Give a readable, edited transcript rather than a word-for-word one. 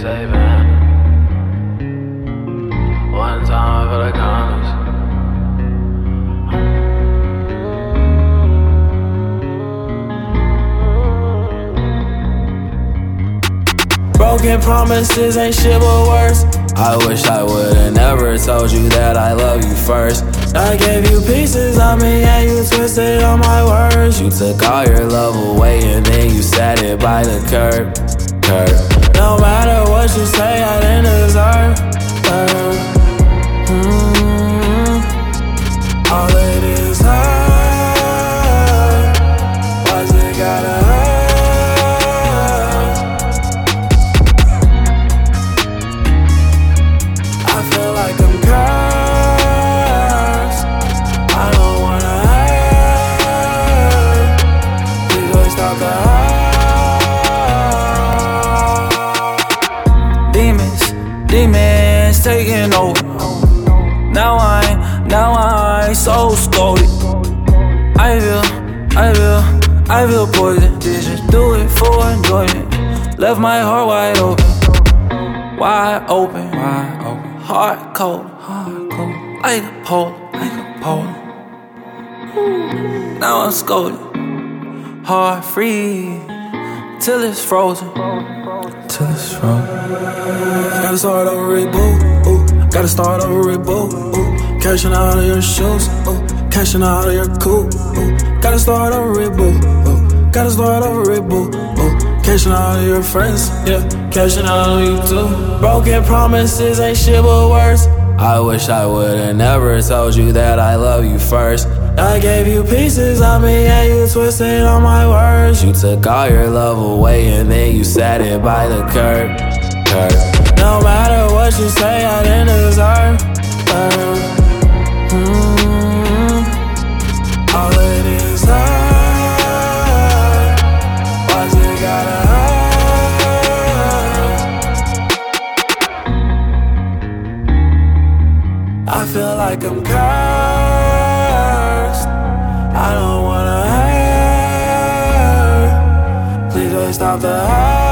saving. One time for the condoms. Broken promises ain't shit but worse. I wish I would've never told you that I love you first. I gave you pieces of me and you twisted all my words. You took all your love away and then you sat it by the curb. No matter what you say, I didn't deserve. All it is hurt. Why's it gotta hurt? I feel like I'm cursed. I don't wanna hurt. Please don't stop the hurt. Demons taking over. Now I so scolded. I feel poison. Did just do it for enjoyment. Left my heart wide open. Heart cold. Like a pole. Now I'm scolded. Heart free till it's frozen. Gotta start over it, boo. Ooh. Gotta start over it, boo. Ooh. Cashing out of your shoes. Ooh. Cashing out of your coupe. Ooh. Gotta start over it, boo. Ooh. Gotta start over it, boo. Ooh. Cashing out of your friends. Yeah, cashing out on you too. Broken promises ain't shit but worse. I wish I would've never told you that I love you first. I gave you pieces of me and you twisted all my words. You took all your love away and then you sat it by the curb. No matter what you say, I didn't deserve. All it is hurt. Why's it gotta hurt? I feel like I'm cursed. I don't wanna hurt. Please don't stop the hurt.